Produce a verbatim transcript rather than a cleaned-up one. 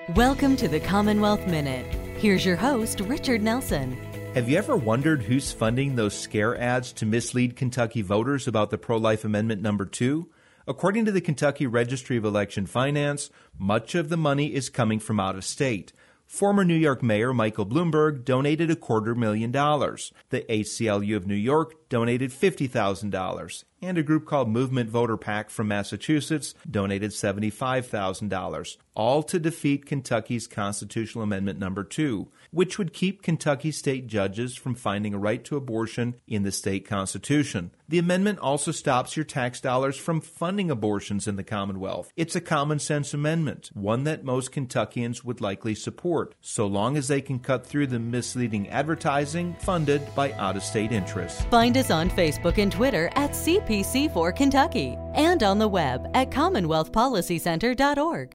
Welcome to the Commonwealth Minute. Here's your host, Richard Nelson. Have you ever wondered who's funding those scare ads to mislead Kentucky voters about the pro-life amendment number two? According to the Kentucky Registry of Election Finance, much of the money is coming from out of state. Former New York Mayor Michael Bloomberg donated a quarter million dollars. The A C L U of New York donated fifty thousand dollars. And a group called Movement Voter PAC from Massachusetts donated seventy-five thousand dollars, all to defeat Kentucky's constitutional amendment number two, which would keep Kentucky state judges from finding a right to abortion in the state constitution. The amendment also stops your tax dollars from funding abortions in the Commonwealth. It's a common sense amendment, one that most Kentuckians would likely support, so long as they can cut through the misleading advertising funded by out-of-state interests. Find us on Facebook and Twitter at C P C four Kentucky and on the web at commonwealth policy center dot org.